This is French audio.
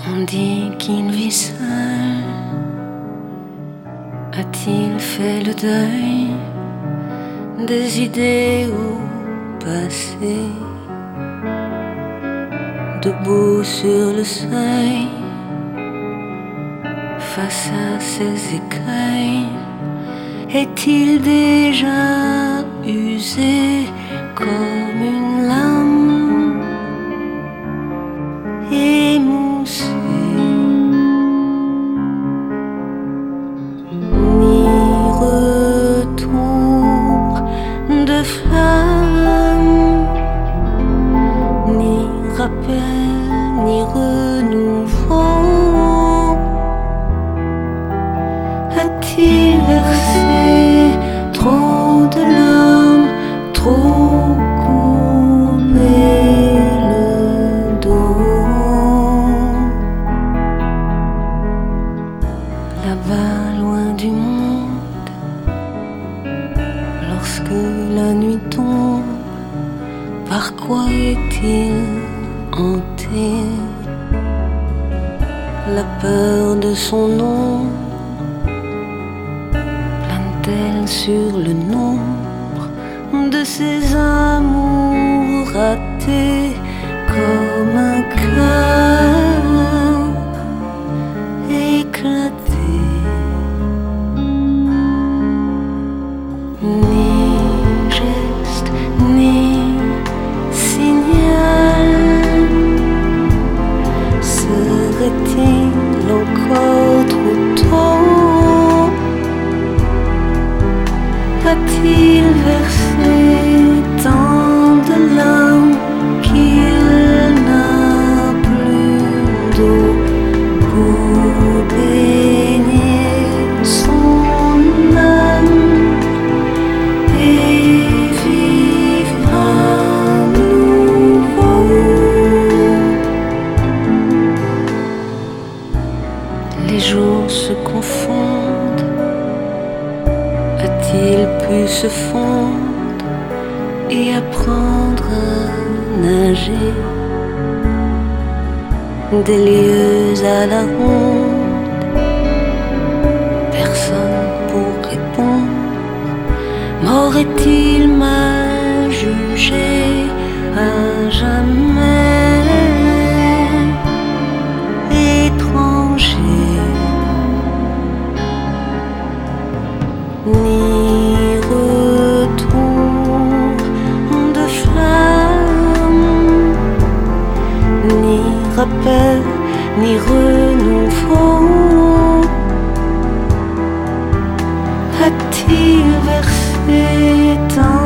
On dit qu'il vit seul. A-t-il fait le deuil des idéaux passés? Debout sur le seuil, face à ses écueils, est-il déjà usé comme une lame émoussée? Ni retour de flamme, ni rappel, ni renouveau. A-t-il versé trop de larmes, trop coupé le dos? Là-bas, loin du monde, lorsque la nuit tombe, par quoi est-il hanté? La peur de son nom plane-t-elle sur le nombre de ses amours ratés, comme un cœur éclaté? Ni geste, ni signal. Serait-il encore trop tôt? A-t-il versé tant de larmes qu'il n'a plus d'eau pour baigner son âme et vivre à nouveau? Les jours se confondent. A-t-il pu se fondre et apprendre à nager des lieux à la ronde? Personne pour répondre. M'aurait-il mal jugé à jamais? Étranger, ni retour de flamme, ni rappel, ni renouveau. A-t-il versé tant